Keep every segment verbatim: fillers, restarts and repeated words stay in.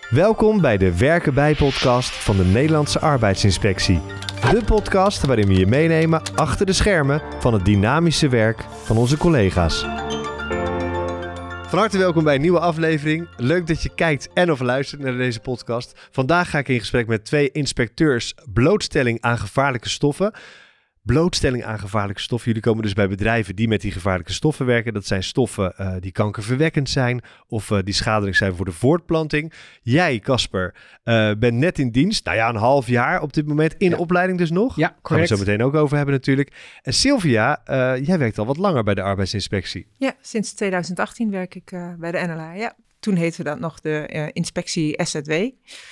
Welkom bij de Werken Bij podcast van de Nederlandse Arbeidsinspectie. De podcast waarin we je meenemen achter de schermen van het dynamische werk van onze collega's. Van harte welkom bij een nieuwe aflevering. Leuk dat je kijkt en of luistert naar deze podcast. Vandaag ga ik in gesprek met twee inspecteurs blootstelling aan gevaarlijke stoffen. Blootstelling aan gevaarlijke stoffen. Jullie komen dus bij bedrijven die met die gevaarlijke stoffen werken. Dat zijn stoffen uh, die kankerverwekkend zijn of uh, die schadelijk zijn voor de voortplanting. Jij, Casper, uh, bent net in dienst. Nou ja, een half jaar op dit moment in ja. opleiding dus nog. Ja, correct. Gaan we het zo meteen ook over hebben natuurlijk. En Sylvia, uh, jij werkt al wat langer bij de arbeidsinspectie. Ja, sinds twintig achttien werk ik uh, bij de N L A. Ja. Toen heette dat nog de uh, inspectie S Z W.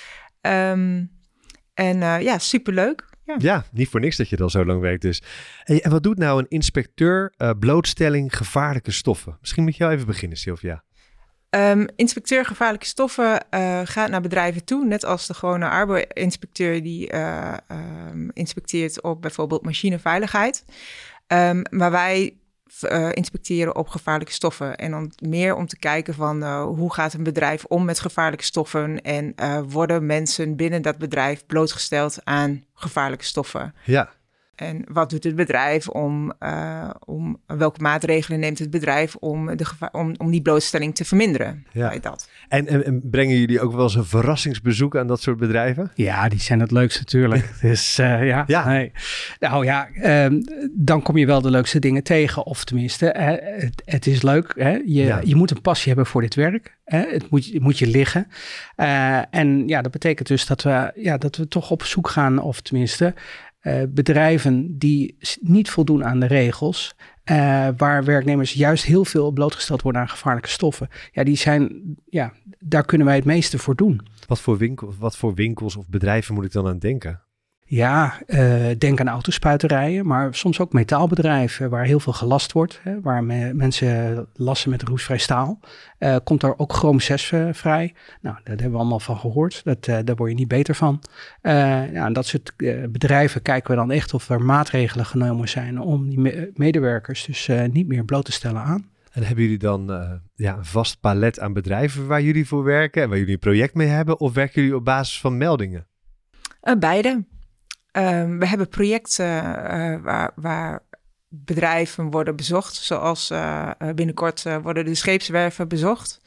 Um, en uh, ja, superleuk. Ja. ja, niet voor niks dat je er al zo lang werkt dus. Hey, en wat doet nou een inspecteur uh, blootstelling gevaarlijke stoffen? Misschien moet je jou even beginnen, Sylvia. Um, inspecteur gevaarlijke stoffen uh, gaat naar bedrijven toe, net als de gewone arbeidsinspecteur die uh, um, inspecteert op bijvoorbeeld machineveiligheid. Um, maar wij uh, inspecteren op gevaarlijke stoffen en dan meer om te kijken van uh, hoe gaat een bedrijf om met gevaarlijke stoffen en uh, worden mensen binnen dat bedrijf blootgesteld aan gevaarlijke stoffen. Ja. En wat doet het bedrijf om, uh, om welke maatregelen neemt het bedrijf om, de geva- om, om die blootstelling te verminderen? Ja. Bij dat. En, en, en brengen jullie ook wel eens een verrassingsbezoek aan dat soort bedrijven? Ja, die zijn het leukste natuurlijk. Dus uh, ja, ja. Nee. Nou ja, um, dan kom je wel de leukste dingen tegen. Of tenminste, uh, het, het is leuk. Hè? Je, ja. je moet een passie hebben voor dit werk. Hè? Het, moet, het moet je liggen. Uh, en ja, dat betekent dus dat we, ja, dat we toch op zoek gaan, of tenminste... Uh, bedrijven die niet voldoen aan de regels, uh, waar werknemers juist heel veel blootgesteld worden aan gevaarlijke stoffen. Ja, die zijn, ja, daar kunnen wij het meeste voor doen. Wat voor, winkel, wat voor winkels of bedrijven moet ik dan aan denken? Ja, uh, denk aan autospuiterijen, maar soms ook metaalbedrijven waar heel veel gelast wordt. Hè, waar me, mensen lassen met roestvrij staal. Uh, komt daar ook chroom zes uh, vrij. Nou, daar hebben we allemaal van gehoord. Dat, uh, daar word je niet beter van. Uh, ja, en dat soort uh, bedrijven kijken we dan echt of er maatregelen genomen zijn om die me- medewerkers dus uh, niet meer bloot te stellen aan. En hebben jullie dan uh, ja, een vast palet aan bedrijven waar jullie voor werken en waar jullie een project mee hebben? Of werken jullie op basis van meldingen? Uh, beide. Um, we hebben projecten uh, waar, waar bedrijven worden bezocht, zoals uh, binnenkort uh, worden de scheepswerven bezocht.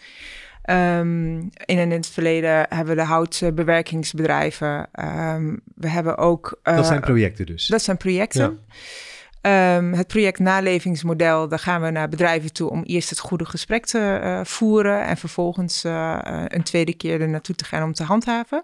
Um, in, in het verleden hebben we de houtbewerkingsbedrijven. Um, we hebben ook... Uh, dat zijn projecten dus? Dat zijn projecten. Ja. Um, het project nalevingsmodel, daar gaan we naar bedrijven toe om eerst het goede gesprek te uh, voeren en vervolgens uh, een tweede keer er naartoe te gaan om te handhaven.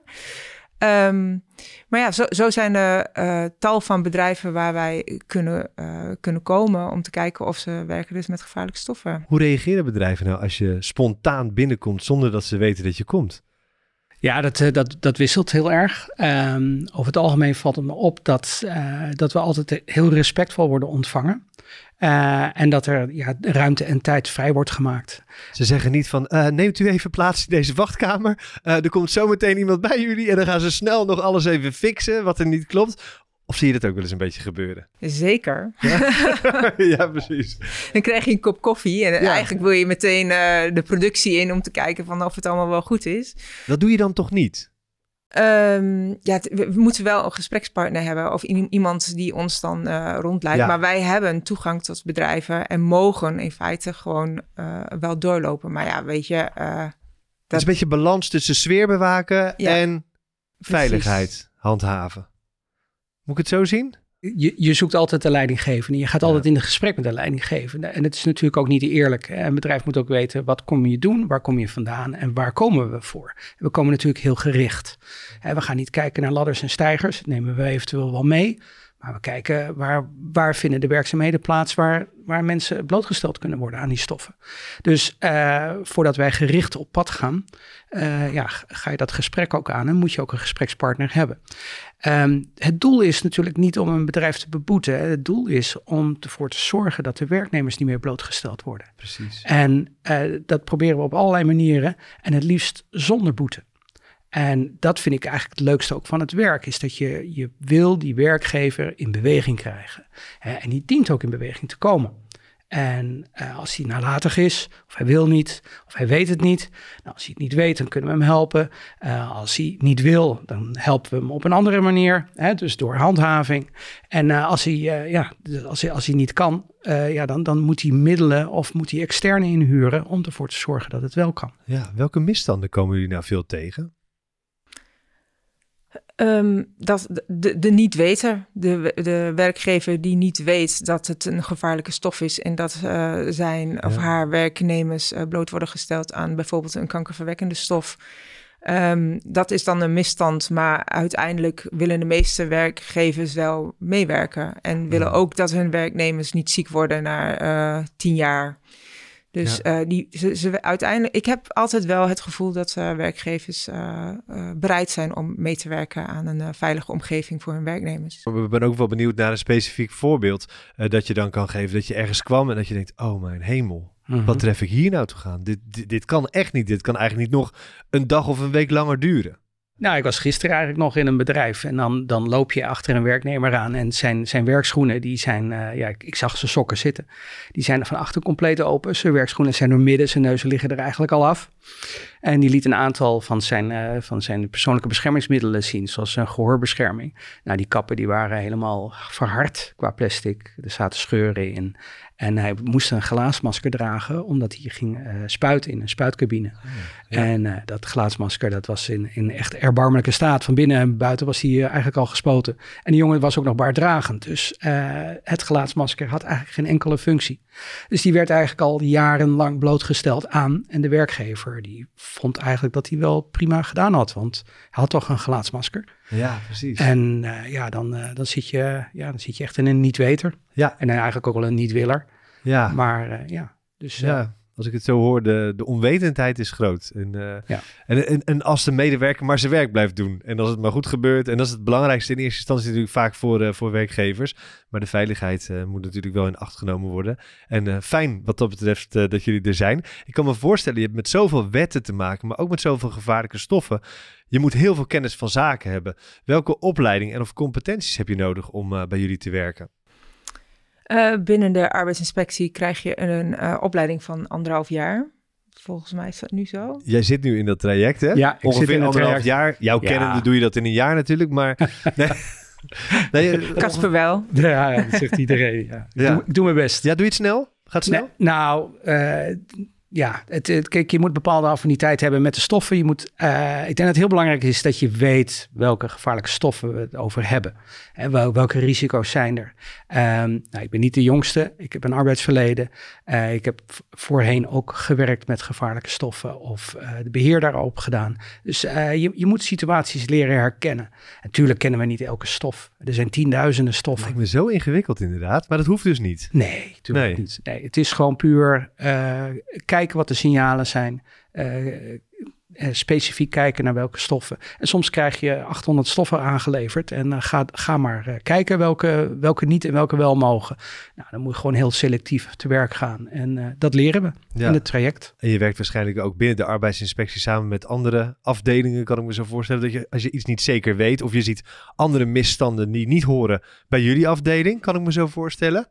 Um, maar ja, zo, zo zijn er uh, tal van bedrijven waar wij kunnen, uh, kunnen komen om te kijken of ze werken dus met gevaarlijke stoffen. Hoe reageren bedrijven nou als je spontaan binnenkomt zonder dat ze weten dat je komt? Ja, dat, dat, dat wisselt heel erg. Um, over het algemeen valt het me op dat, uh, dat we altijd heel respectvol worden ontvangen. Uh, en dat er ja, ruimte en tijd vrij wordt gemaakt. Ze zeggen niet van, uh, neemt u even plaats in deze wachtkamer. Uh, er komt zo meteen iemand bij jullie en dan gaan ze snel nog alles even fixen wat er niet klopt. Of zie je dat ook wel eens een beetje gebeuren? Zeker. Ja, ja precies. Dan krijg je een kop koffie en ja. eigenlijk wil je meteen uh, de productie in om te kijken van of het allemaal wel goed is. Dat doe je dan toch niet? Um, ja, t- we moeten wel een gesprekspartner hebben of i- iemand die ons dan uh, rondleidt. Ja. Maar wij hebben toegang tot bedrijven en mogen in feite gewoon uh, wel doorlopen. Maar ja, weet je... Uh, dat... Het is een beetje balans tussen sfeer bewaken ja, en veiligheid precies. handhaven. Moet ik het zo zien? Je, je zoekt altijd de leidinggevende. Je gaat altijd ja. in een gesprek met de leidinggevende. En het is natuurlijk ook niet eerlijk. Een bedrijf moet ook weten, wat kom je doen? Waar kom je vandaan? En waar komen we voor? We komen natuurlijk heel gericht. We gaan niet kijken naar ladders en steigers. Dat nemen we eventueel wel mee. Maar we kijken, waar, waar vinden de werkzaamheden plaats... Waar, waar mensen blootgesteld kunnen worden aan die stoffen. Dus uh, voordat wij gericht op pad gaan... Uh, ja, ga je dat gesprek ook aan en moet je ook een gesprekspartner hebben. Um, het doel is natuurlijk niet om een bedrijf te beboeten. Het doel is om ervoor te zorgen dat de werknemers niet meer blootgesteld worden. Precies. En uh, dat proberen we op allerlei manieren en het liefst zonder boete. En dat vind ik eigenlijk het leukste ook van het werk, is dat je, je wil die werkgever in beweging krijgen. Hè, en die dient ook in beweging te komen. En uh, als hij nalatig is, of hij wil niet, of hij weet het niet. Nou, als hij het niet weet, dan kunnen we hem helpen. Uh, als hij niet wil, dan helpen we hem op een andere manier. Hè, dus door handhaving. En uh, als, hij, uh, ja, als, hij, als hij niet kan, uh, ja, dan, dan moet hij middelen of moet hij externe inhuren om ervoor te zorgen dat het wel kan. Ja, welke misstanden komen jullie nou veel tegen? Um, dat de, de niet-weter, de, de werkgever die niet weet dat het een gevaarlijke stof is en dat uh, zijn ja. of haar werknemers uh, bloot worden gesteld aan bijvoorbeeld een kankerverwekkende stof. Um, dat is dan een misstand, maar uiteindelijk willen de meeste werkgevers wel meewerken en willen ook dat hun werknemers niet ziek worden na uh, tien jaar. Dus ja. uh, die, ze, ze, uiteindelijk, ik heb altijd wel het gevoel dat uh, werkgevers uh, uh, bereid zijn om mee te werken aan een uh, veilige omgeving voor hun werknemers. Ik ben ook wel benieuwd naar een specifiek voorbeeld uh, dat je dan kan geven. Dat je ergens kwam en dat je denkt, oh mijn hemel, mm-hmm. wat tref ik hier nou te gaan? Dit, dit, dit kan echt niet. Dit kan eigenlijk niet nog een dag of een week langer duren. Nou, ik was gisteren eigenlijk nog in een bedrijf en dan, dan loop je achter een werknemer aan en zijn, zijn werkschoenen, die zijn, uh, ja, ik, ik zag zijn sokken zitten. Die zijn van achter compleet open. Zijn werkschoenen zijn door midden, zijn neuzen liggen er eigenlijk al af. En die liet een aantal van zijn, uh, van zijn persoonlijke beschermingsmiddelen zien, zoals een gehoorbescherming. Nou, die kappen die waren helemaal verhard qua plastic. Er zaten scheuren in. En hij moest een glaasmasker dragen, omdat hij ging uh, spuiten in een spuitcabine. Oh, ja. En uh, dat glaasmasker, dat was in, in echt erbarmelijke staat. Van binnen en buiten was hij uh, eigenlijk al gespoten. En die jongen was ook nog baarddragend. Dus uh, het glaasmasker had eigenlijk geen enkele functie. Dus die werd eigenlijk al jarenlang blootgesteld aan. En de werkgever, die vond eigenlijk dat hij wel prima gedaan had. Want hij had toch een glaasmasker. Ja, precies. En uh, ja, dan, uh, dan, zit je, ja, dan zit je echt in een niet-weter. Ja. En eigenlijk ook wel een niet-willer. Ja. Maar uh, ja, dus... Uh, ja, als ik het zo hoor, de, de onwetendheid is groot. En, uh, ja. en, en, en als de medewerker maar zijn werk blijft doen. En als het maar goed gebeurt. En dat is het belangrijkste in eerste instantie natuurlijk vaak voor, uh, voor werkgevers. Maar de veiligheid uh, moet natuurlijk wel in acht genomen worden. En uh, fijn wat dat betreft uh, dat jullie er zijn. Ik kan me voorstellen, je hebt met zoveel wetten te maken. Maar ook met zoveel gevaarlijke stoffen. Je moet heel veel kennis van zaken hebben. Welke opleiding en of competenties heb je nodig om uh, bij jullie te werken? Uh, binnen de arbeidsinspectie krijg je een uh, opleiding van anderhalf jaar. Volgens mij is dat nu zo. Jij zit nu in dat traject, hè? Ja, ik ongeveer zit in anderhalf traject. jaar. Jouw ja. kennende doe je dat in een jaar natuurlijk, maar... nee. nee, Kasper wel. Ja, ja, dat zegt iedereen. Ja. Ja. Ik, doe, ik doe mijn best. Ja, doe je het snel? Gaat het snel? Nee, nou, uh, ja, het, het, kijk, je moet bepaalde affiniteit hebben met de stoffen. Je moet, uh, ik denk dat het heel belangrijk is dat je weet welke gevaarlijke stoffen we het over hebben. En wel, welke risico's zijn er. Um, nou, ik ben niet de jongste. Ik heb een arbeidsverleden. Uh, ik heb voorheen ook gewerkt met gevaarlijke stoffen of uh, de beheer daarop gedaan. Dus uh, je, je moet situaties leren herkennen. Natuurlijk kennen we niet elke stof. Er zijn tienduizenden stoffen. Lijkt me zo ingewikkeld inderdaad, maar dat hoeft dus niet. Nee, natuurlijk nee. niet. Nee, het is gewoon puur uh, kijken wat de signalen zijn. Uh, Uh, specifiek kijken naar welke stoffen. En soms krijg je achthonderd stoffen aangeleverd en uh, ga, ga maar uh, kijken welke, welke niet en welke wel mogen. Nou, dan moet je gewoon heel selectief te werk gaan. En uh, dat leren we ja. in het traject. En je werkt waarschijnlijk ook binnen de arbeidsinspectie samen met andere afdelingen, kan ik me zo voorstellen. Dat je, als je iets niet zeker weet of je ziet andere misstanden die niet horen bij jullie afdeling, kan ik me zo voorstellen.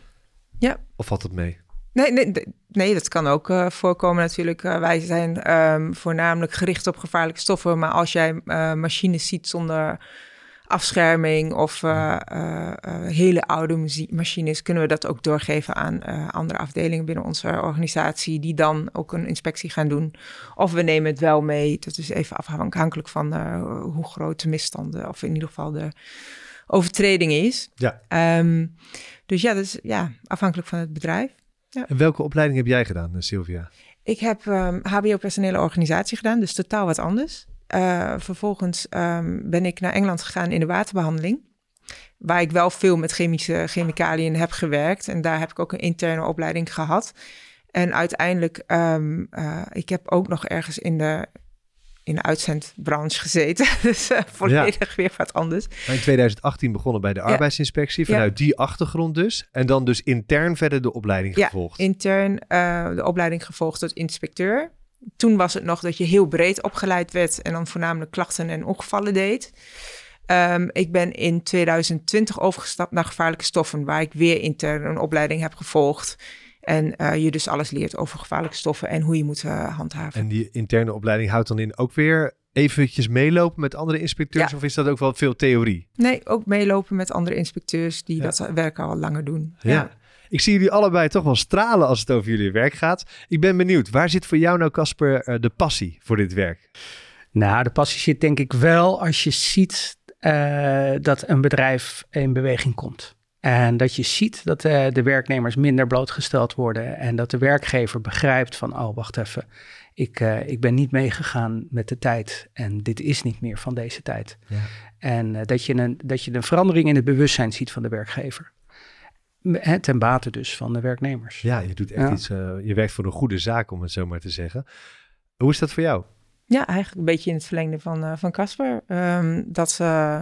Ja. Of valt het mee? Nee, nee, nee, dat kan ook uh, voorkomen natuurlijk. Uh, wij zijn um, voornamelijk gericht op gevaarlijke stoffen. Maar als jij uh, machines ziet zonder afscherming of uh, uh, uh, hele oude machines, kunnen we dat ook doorgeven aan uh, andere afdelingen binnen onze organisatie, die dan ook een inspectie gaan doen. Of we nemen het wel mee. Dat is even afhankelijk van uh, hoe groot de misstanden, of in ieder geval de overtreding is. Ja. Um, dus ja, dat is ja, afhankelijk van het bedrijf. Ja. En welke opleiding heb jij gedaan, Sylvia? Ik heb um, H B O personele organisatie gedaan, dus totaal wat anders. Uh, vervolgens um, ben ik naar Engeland gegaan in de waterbehandeling, waar ik wel veel met chemische chemicaliën heb gewerkt. En daar heb ik ook een interne opleiding gehad. En uiteindelijk, um, uh, ik heb ook nog ergens in de, in de uitzendbranche gezeten. Dus uh, volledig ja. weer wat anders. In twintig achttien begonnen bij de arbeidsinspectie, ja. vanuit ja. die achtergrond dus. En dan dus intern verder de opleiding ja, gevolgd. intern uh, de opleiding gevolgd tot inspecteur. Toen was het nog dat je heel breed opgeleid werd en dan voornamelijk klachten en ongevallen deed. Um, ik ben in twintig twintig overgestapt naar gevaarlijke stoffen, waar ik weer intern een opleiding heb gevolgd. En uh, je dus alles leert over gevaarlijke stoffen en hoe je moet uh, handhaven. En die interne opleiding houdt dan in ook weer eventjes meelopen met andere inspecteurs? Ja. Of is dat ook wel veel theorie? Nee, ook meelopen met andere inspecteurs die ja. dat werk al langer doen. Ja. ja. Ik zie jullie allebei toch wel stralen als het over jullie werk gaat. Ik ben benieuwd, waar zit voor jou nou, Casper, de passie voor dit werk? Nou, de passie zit denk ik wel als je ziet uh, dat een bedrijf in beweging komt. En dat je ziet dat uh, de werknemers minder blootgesteld worden. En dat de werkgever begrijpt van, oh, wacht even. Ik, uh, ik ben niet meegegaan met de tijd. En dit is niet meer van deze tijd. Ja. En uh, dat, je een, dat je een verandering in het bewustzijn ziet van de werkgever. He, ten bate dus van de werknemers. Ja, je doet echt ja. iets. Uh, je werkt voor een goede zaak, om het zo maar te zeggen. Hoe is dat voor jou? Ja, eigenlijk een beetje in het verlengde van uh, van Casper. Um, dat, uh,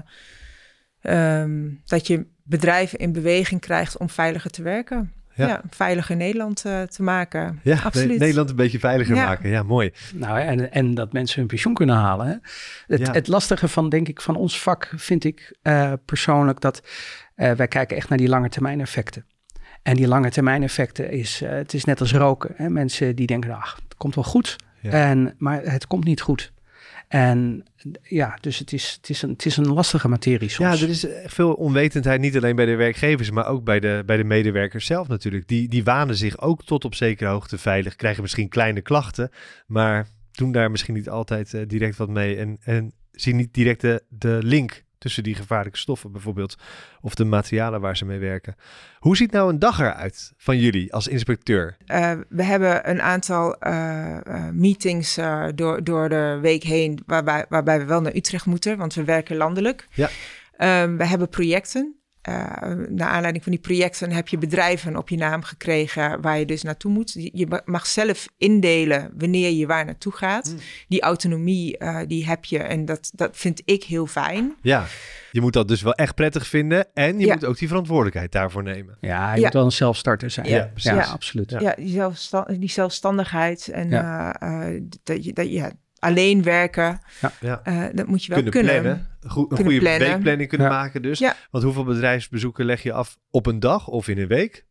um, dat je bedrijven in beweging krijgt om veiliger te werken. Ja, ja veiliger Nederland uh, te maken. Ja, absoluut. Ne- Nederland een beetje veiliger ja. maken. Ja, mooi. Nou, en, en dat mensen hun pensioen kunnen halen. Hè? Het, ja. het lastige van, denk ik, van ons vak vind ik uh, persoonlijk dat uh, wij kijken echt naar die lange termijn effecten. En die lange termijn effecten is, uh, het is net als roken. Hè? Mensen die denken, ach, het komt wel goed. Ja. En, maar het komt niet goed. En ja, dus het is, het is, een, het is een lastige materie soms. Ja, er is veel onwetendheid, niet alleen bij de werkgevers, maar ook bij de, bij de medewerkers zelf natuurlijk. Die, die wanen zich ook tot op zekere hoogte veilig, krijgen misschien kleine klachten, maar doen daar misschien niet altijd uh, direct wat mee en, en zien niet direct de, de link tussen die gevaarlijke stoffen bijvoorbeeld, of de materialen waar ze mee werken. Hoe ziet nou een dag eruit van jullie als inspecteur? Uh, we hebben een aantal uh, uh, meetings uh, door, door de week heen, waarbij, waarbij we wel naar Utrecht moeten, want we werken landelijk. Ja. Uh, we hebben projecten. Uh, naar aanleiding van die projecten heb je bedrijven op je naam gekregen waar je dus naartoe moet. Je mag zelf indelen wanneer je waar naartoe gaat. Mm. Die autonomie, uh, die heb je en dat, dat vind ik heel fijn. Ja, je moet dat dus wel echt prettig vinden en je ja. moet ook die verantwoordelijkheid daarvoor nemen. Ja, je ja. ja. moet wel een zelfstarter zijn. Ja, ja precies. Ja, absoluut. Ja, ja die, zelfstand, die zelfstandigheid en ja. uh, uh, dat je... Dat, ja, alleen werken, ja, ja. Uh, dat moet je wel kunnen. kunnen. Plannen. Goed, een kunnen goede plannen. weekplanning kunnen ja. maken dus. Ja. Want hoeveel bedrijfsbezoeken leg je af op een dag of in een week?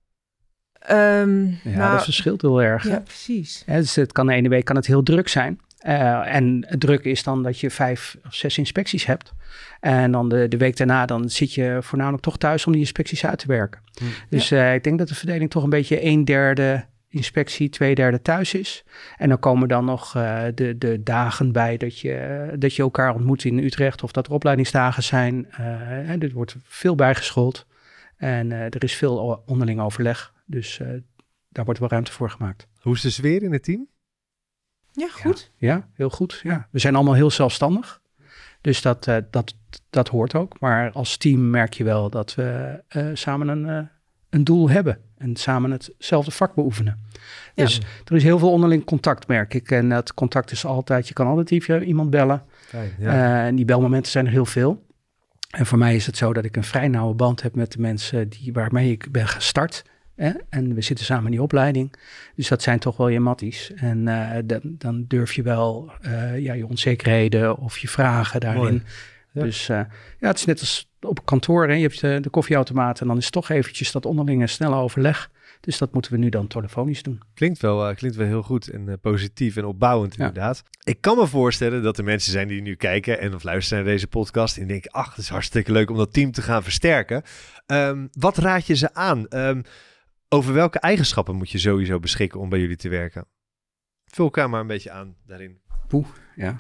Um, ja, nou, dat verschilt heel erg. Ja, precies. Ja, dus het kan de ene week kan het heel druk zijn. Uh, en het druk is dan dat je vijf of zes inspecties hebt. En dan de, de week daarna dan zit je voornamelijk toch thuis om die inspecties uit te werken. Hm. Dus ja. uh, ik denk dat de verdeling toch een beetje een derde... inspectie, twee derde thuis is. En dan komen dan nog uh, de, de dagen bij dat je, uh, dat je elkaar ontmoet in Utrecht of dat er opleidingsdagen zijn. Uh, er wordt veel bijgeschoold en uh, er is veel onderling overleg. Dus uh, daar wordt wel ruimte voor gemaakt. Hoe is de sfeer in het team? Ja, goed. Ja, ja heel goed. Ja. We zijn allemaal heel zelfstandig. Dus dat, uh, dat, dat hoort ook. Maar als team merk je wel dat we uh, samen een, uh, een doel hebben. En samen hetzelfde vak beoefenen. Ja. Dus er is heel veel onderling contact, merk ik. En dat contact is altijd, je kan altijd even iemand bellen. Fijn, ja. uh, en die belmomenten zijn er heel veel. En voor mij is het zo dat ik een vrij nauwe band heb met de mensen die, waarmee ik ben gestart. Hè? En we zitten samen in die opleiding. Dus dat zijn toch wel je matties. En uh, dan, dan durf je wel uh, ja, je onzekerheden of je vragen daarin. Ja. Dus uh, ja, het is net als op kantoor. Hè? Je hebt de, de koffieautomaat en dan is toch eventjes dat onderlinge snelle overleg. Dus dat moeten we nu dan telefonisch doen. Klinkt wel, uh, klinkt wel heel goed en uh, positief en opbouwend ja. inderdaad. Ik kan me voorstellen dat er mensen zijn die nu kijken en of luisteren naar deze podcast en denken, ach, het is hartstikke leuk om dat team te gaan versterken. Um, wat raad je ze aan? Um, over welke eigenschappen moet je sowieso beschikken om bij jullie te werken? Vul elkaar maar een beetje aan daarin. Poeh, ja.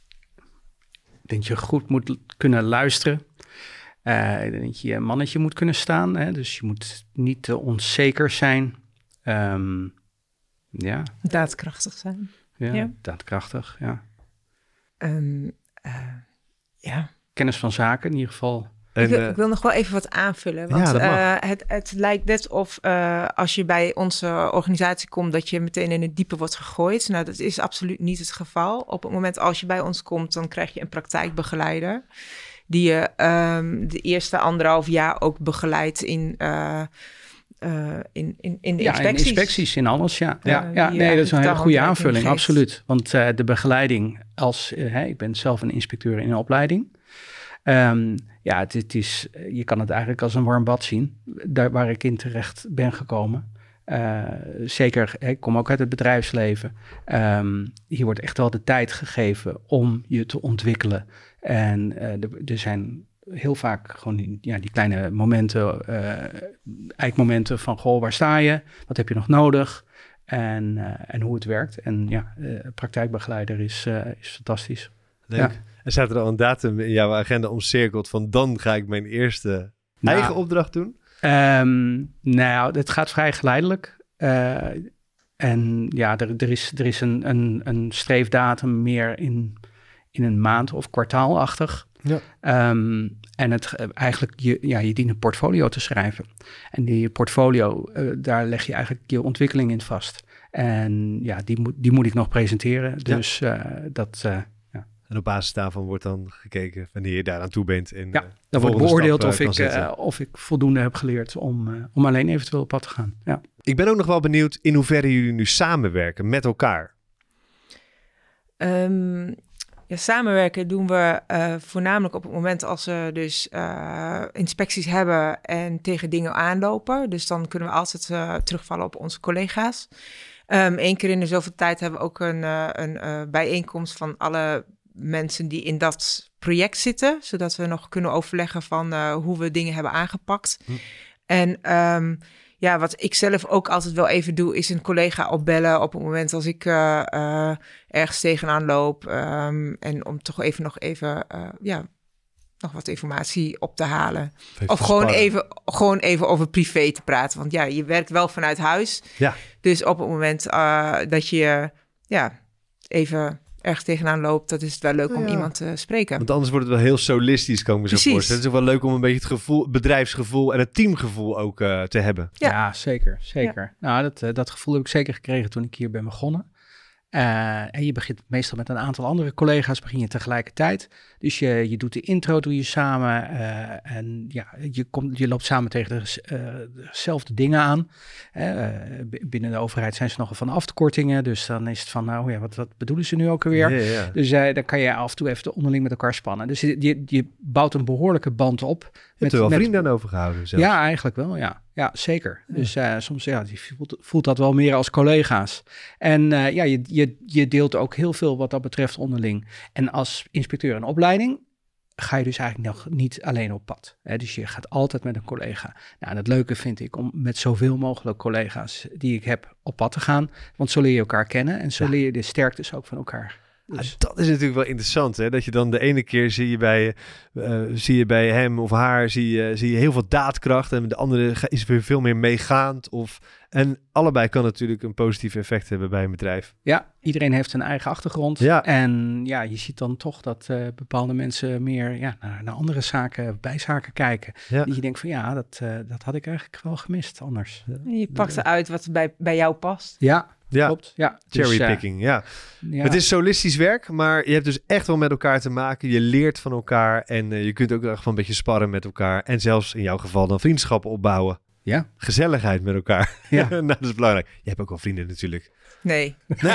Ik denk dat je goed moet kunnen luisteren. Uh, ik denk dat je een mannetje moet kunnen staan. Hè? Dus je moet niet te onzeker zijn. Um, ja. Daadkrachtig zijn. Ja, ja. daadkrachtig, ja. Um, uh, ja. Kennis van zaken in ieder geval. En, ik, wil, uh, ik wil nog wel even wat aanvullen. Want ja, uh, het, het lijkt net of uh, als je bij onze organisatie komt, dat je meteen in het diepe wordt gegooid. Nou, dat is absoluut niet het geval. Op het moment als je bij ons komt, dan krijg je een praktijkbegeleider. Die je um, de eerste anderhalf jaar ook begeleidt in, uh, uh, in, in, in de ja, inspecties. In inspecties, in alles, ja. ja, ja, ja nee, dat is een hele goede aanvulling, absoluut. Want uh, de begeleiding als... Uh, hey, ik ben zelf een inspecteur in een opleiding. Um, ja, het, het is, je kan het eigenlijk als een warm bad zien, daar waar ik in terecht ben gekomen. Uh, zeker, ik kom ook uit het bedrijfsleven. Um, hier wordt echt wel de tijd gegeven om je te ontwikkelen. En uh, er, er zijn heel vaak gewoon die, ja, die kleine momenten, uh, eikmomenten van, goh, waar sta je? Wat heb je nog nodig? En, uh, en hoe het werkt. En ja, uh, praktijkbegeleider is, uh, is fantastisch. Leuk. Ja. En staat er al een datum in jouw agenda omcirkeld van dan ga ik mijn eerste nou, eigen opdracht doen? Um, nou, het gaat vrij geleidelijk. Uh, en ja, er, er is, er is een, een, een streefdatum meer in, in een maand of kwartaalachtig. Ja. Um, en het eigenlijk, je, ja, je dient een portfolio te schrijven. En die portfolio, uh, daar leg je eigenlijk je ontwikkeling in vast. En ja, die moet, die moet ik nog presenteren. Dus ja. uh, dat... Uh, En op basis daarvan wordt dan gekeken wanneer je daaraan toe bent. En, ja, uh, dan wordt beoordeeld stap, uh, of, ik, uh, of ik voldoende heb geleerd om, uh, om alleen eventueel op pad te gaan. Ja. Ik ben ook nog wel benieuwd in hoeverre jullie nu samenwerken met elkaar. Um, ja, samenwerken doen we uh, voornamelijk op het moment als we dus uh, inspecties hebben en tegen dingen aanlopen. Dus dan kunnen we altijd uh, terugvallen op onze collega's. Um, Eén keer in de zoveel tijd hebben we ook een, uh, een uh, bijeenkomst van alle mensen die in dat project zitten, zodat we nog kunnen overleggen van uh, hoe we dingen hebben aangepakt. Hm. En um, ja, wat ik zelf ook altijd wel even doe, is een collega opbellen op het moment als ik uh, uh, ergens tegenaan loop. Um, en om toch even nog even, uh, ja, nog wat informatie op te halen. Even of gewoon even, gewoon even over privé te praten. Want ja, je werkt wel vanuit huis. Ja. Dus op het moment uh, dat je ja, even ergens tegenaan loopt, dat is het wel leuk om ja. iemand te spreken. Want anders wordt het wel heel solistisch, kan ik me zo Precies. voorstellen. Het is ook wel leuk om een beetje het gevoel, bedrijfsgevoel en het teamgevoel ook uh, te hebben. Ja, ja zeker. zeker. Ja. Nou, dat, uh, dat gevoel heb ik zeker gekregen toen ik hier ben begonnen. Uh, en je begint meestal met een aantal andere collega's, begin je tegelijkertijd. Dus je, je doet de intro, doe je samen. Uh, en ja, je, komt, je loopt samen tegen de, uh, dezelfde dingen aan. Uh, binnen de overheid zijn ze nogal van afkortingen. Dus dan is het van, nou ja, wat, wat bedoelen ze nu ook alweer? Ja, ja. Dus uh, dan kan je af en toe even onderling met elkaar spannen. Dus je, je, je bouwt een behoorlijke band op. Je hebt er wel met, vrienden aan overgehouden zelfs. Ja, eigenlijk wel, ja. Ja, zeker. Ja. Dus uh, soms ja, je voelt, voelt dat wel meer als collega's. En uh, ja, je, je, je deelt ook heel veel wat dat betreft onderling. En als inspecteur in opleiding ga je dus eigenlijk nog niet alleen op pad. Hè? Dus je gaat altijd met een collega. Nou, en het leuke vind ik om met zoveel mogelijk collega's die ik heb op pad te gaan. Want zo leer je elkaar kennen en zo ja. leer je de sterktes ook van elkaar. Dus. Ah, dat is natuurlijk wel interessant, hè? Dat je dan de ene keer zie je bij, uh, zie je bij hem of haar zie je, zie je heel veel daadkracht en de andere is weer veel meer meegaand. Of, en allebei kan natuurlijk een positief effect hebben bij een bedrijf. Ja, iedereen heeft een eigen achtergrond. Ja. En ja, je ziet dan toch dat uh, bepaalde mensen meer ja, naar, naar andere zaken, bijzaken kijken. Ja. Die je denkt van ja, dat, uh, dat had ik eigenlijk wel gemist anders. Je pakt eruit wat bij, bij jou past. Ja. Ja, klopt. Ja, cherrypicking, dus, uh, ja. ja. Het is solistisch werk, maar je hebt dus echt wel met elkaar te maken. Je leert van elkaar en uh, je kunt ook echt wel een beetje sparren met elkaar. En zelfs in jouw geval dan vriendschappen opbouwen. Ja. Gezelligheid met elkaar. Ja. Nou, dat is belangrijk. Je hebt ook wel vrienden natuurlijk. Nee. Je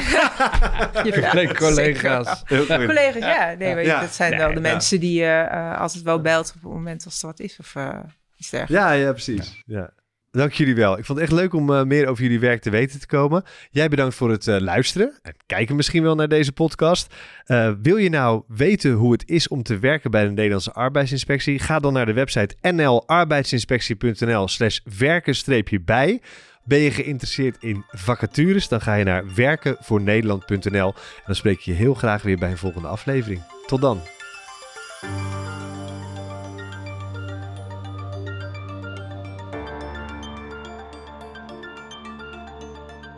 hebt geen collega's. Collega's, ja. Nee, maar ja. dat zijn nee, wel de ja. mensen die je uh, altijd wel belt op het moment als er wat is of uh, iets dergelijks. Ja, ja, precies. Ja. Ja. Dank jullie wel. Ik vond het echt leuk om uh, meer over jullie werk te weten te komen. Jij bedankt voor het uh, luisteren en kijken misschien wel naar deze podcast. Uh, wil je nou weten hoe het is om te werken bij de Nederlandse Arbeidsinspectie? Ga dan naar de website n l arbeidsinspectie punt n l slash werken bij. Ben je geïnteresseerd in vacatures? Dan ga je naar werken voor nederland punt n l en dan spreek ik je heel graag weer bij een volgende aflevering. Tot dan.